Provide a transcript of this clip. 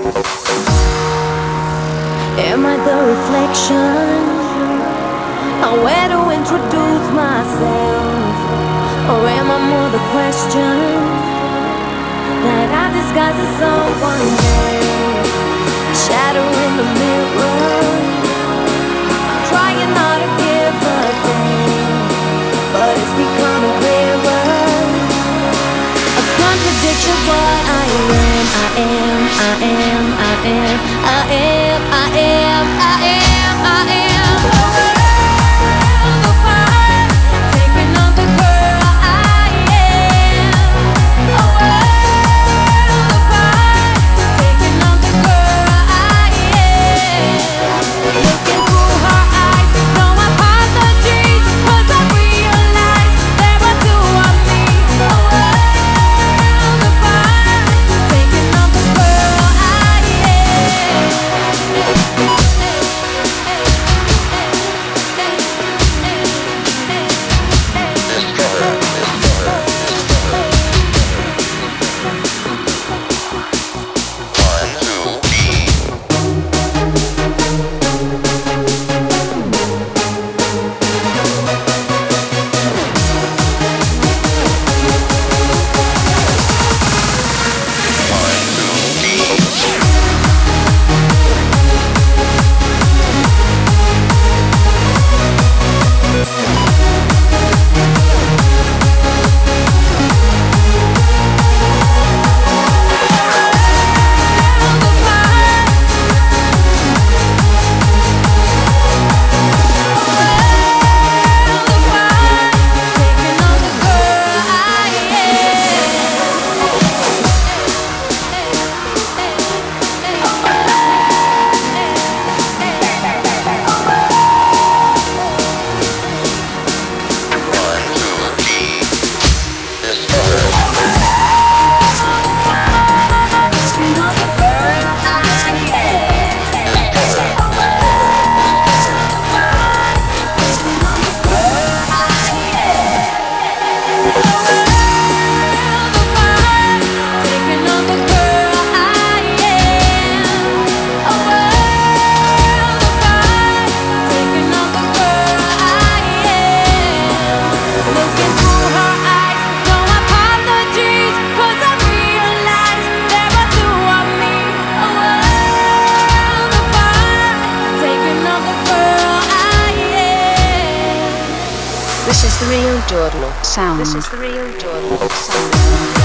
Am I the reflection? Where to introduce myself? Or am I more the question that I disguise as someone else? Shadow in the mirror, trying not to give a damn, but it's becoming clearer. A contradiction, but I am, I am, I am, I am, I am, I am, I am, I am. This is the real Giorno sound. This is the real Giorno sound.